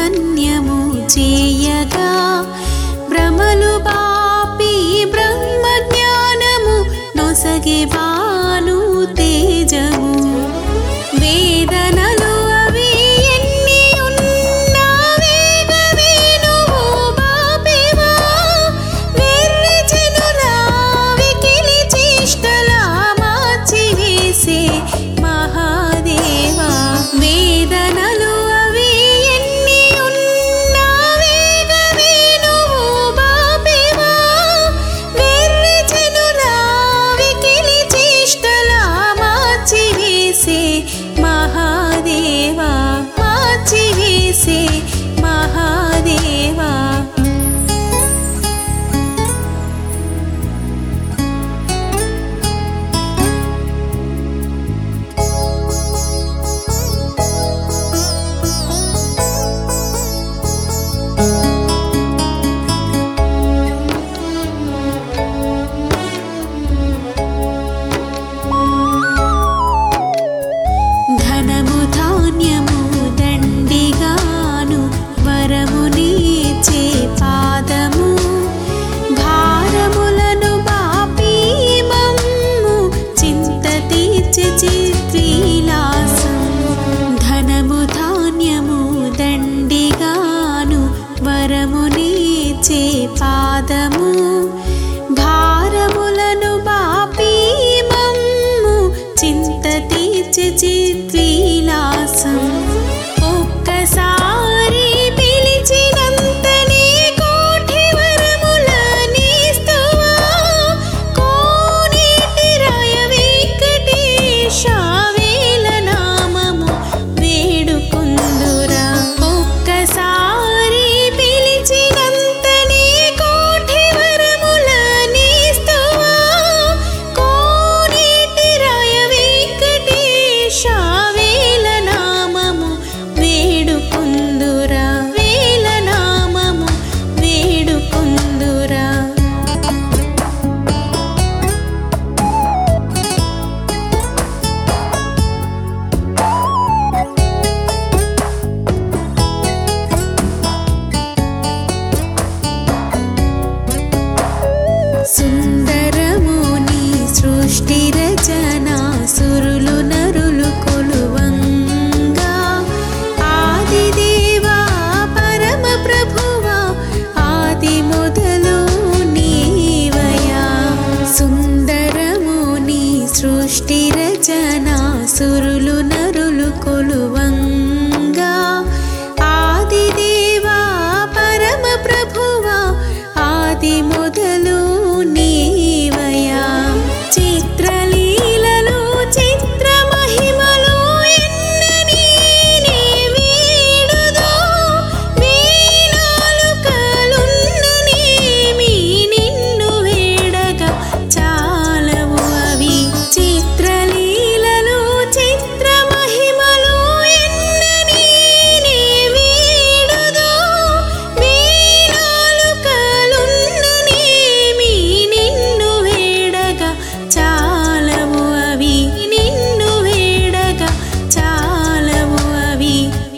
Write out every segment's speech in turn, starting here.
ధన్యము చేయగా భ్రమలు బాపి బ్రహ్మ జ్ఞానము నొసగే భాను తేజము వేదనలు అవి ఎన్ని ఉన్నా వేగ వేణువు బాపివా వెర్రి జనుల వికిలి చేష్టల మార్చి వేసే మహాదేవా వేదనలు అవి ఎన్ని ఉన్నా వేగ వేణువు బాపివా వెర్రి జనుల వికిలి చేష్టల మార్చి వేసే మహాదేవా మార్చి వేసే మహాదేవా ధనము ధాన్యము దండిగాను వరమునిచ్చే పాదము భారములను బాపి మమ్ము చింత తీర్చె చిద్విలాసం ధనము ధాన్యము దండిగాను వరమునిచ్చే పాదము భారములను బాపి మమ్ము చింత తీర్చె చిద్విలాసం ఒక్కసారి పిలిచినంతనే కోటి వరముల నీస్తువా కోనేటి రాయ వెంకటేశ వేల నామము వేడుకొందురా ఒక్కసారి పిలిచినంతనే కోటి వరముల నీస్తువా కోనేటి రాయ వెంకటేశ వేల నామము వేడుకొందురా వేల నామము వేడుకొందురా సుందరము నీ సృష్టి రచన సురులు నరులు కొలువంగా ఆదిదేవా పరమ ప్రభువా ఆది మొదలు నీవయా సుందరము నీ సృష్టి రచన సురులు నరులు కొలువంగా ఆదిదేవా పరమ ప్రభువా ఆది మొదలు నీవయా చిత్రలీలలు చిత్ర మహిమలు ఎన్నని నీ వీడుదో వీణాలుకలున్ననేమి నిన్ను వేడగా చాలవు అవి చిత్రలీలలు చిత్ర మహిమలు ఎన్నని నీ వీడుదో వీణాలుకలున్ననేమి నిన్ను వేడగా చాలవు అవి నిన్ను వేడగా చాలవు అవి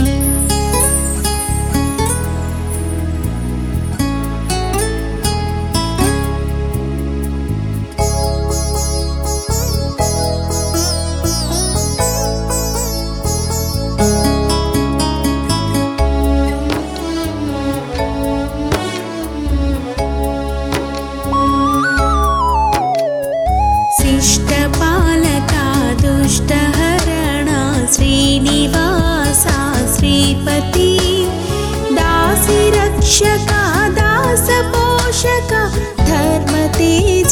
శిష్టపాలక దుష్టహరణ శ్రీనివాస శ్రీపతి దాసి రక్షక దాస పోషక ధర్మ తేజ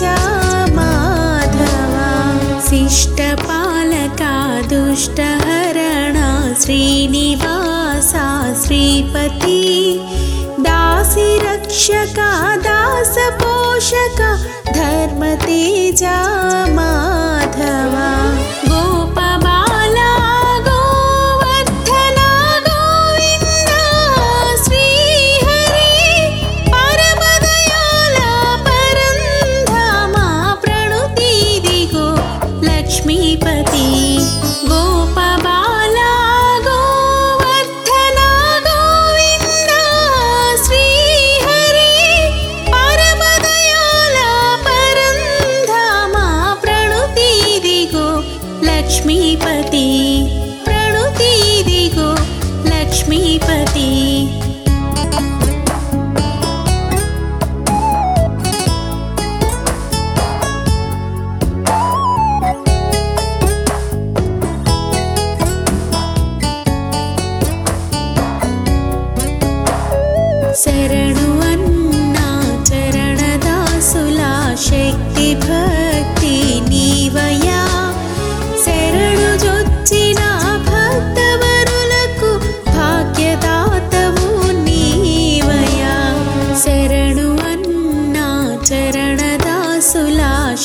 మాధవ శిష్టపాలక దుష్టహరణ శ్రీనివాస శ్రీపతి దాసి రక్షక దాస పోషక ధర్మ తేజ మాధవ గోపబాల గోవర్ధన గోవింద శ్రీహరి పరమదయాల పరంధామ ప్రణుతిదిగో లక్ష్మీపతి గోపబాల గోవర్ధన గోవింద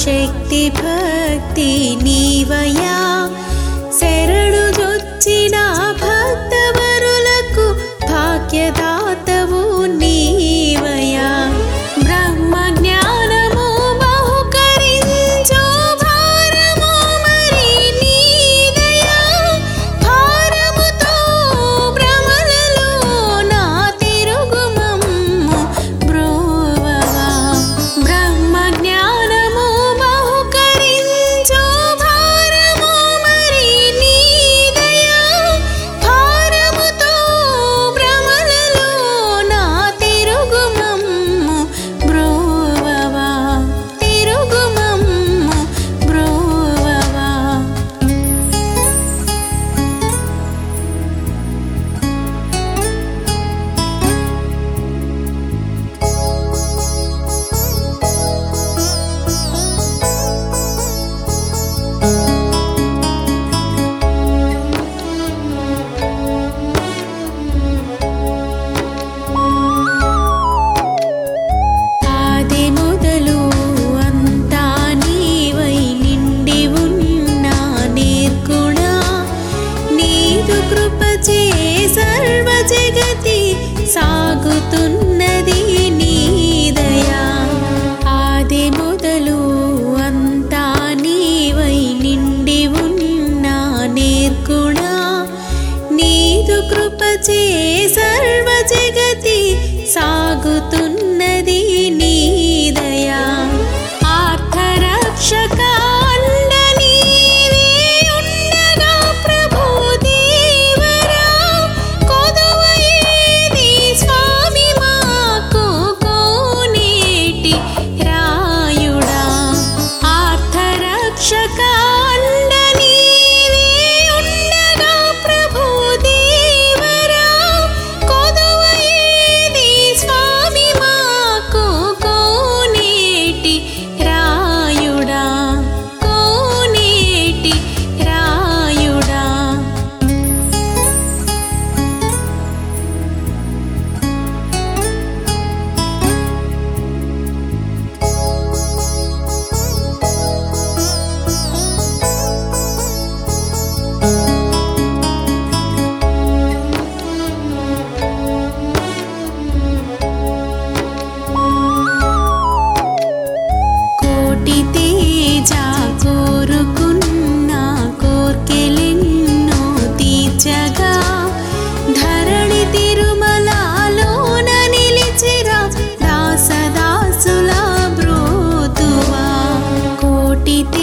శక్తి భక్తి నీవయా శరణు జొచ్చిన భక్తవరులకు భాగ్యదాతవు నీవయా బ్రహ్మ జ్ఞానము బహుకరించు భారము మరి నీదయా భారముతో భ్రమలలో నా తిరుగుమమ్ము బ్రోవవా బ్రహ్మ జ్ఞానము బహుకరించు భారము మరి నీదయా భారముతో భ్రమలలో నా తిరుగుమమ్ము బ్రోవవా తిరుగుమమ్ము బ్రోవవా ఆది మొదలు అంతా నీవై నిండి ఉన్నా నేర్కుడా నీదు కృపచే సర్వ జగతి సాగుతున్నది నీదయా ఆది మొదలు అంతా నీవై నిండి ఉన్నా నేర్కుడా నీదు కృపచే సర్వ జగతి సాగుతున్నది నీదయా ఆర్తరక్షక అండ నీవే ఉండగా ప్రభు దేవరా కొదువ ఏది స్వామి మాకు కోనేటి రాయుడా ఆర్తరక్షక అండ నీవే ఉండగా ప్రభు దేవరా కొదువ ఏది స్వామి మాకు కోనేటి రాయుడా కోనేటి రాయుడా కోటి తేజ కోరుకున్న కోర్కెలెన్నో తీర్చగా ధరణి తిరుమలలోన నిలిచిరా దాసదాసుల బ్రోతువా కోటి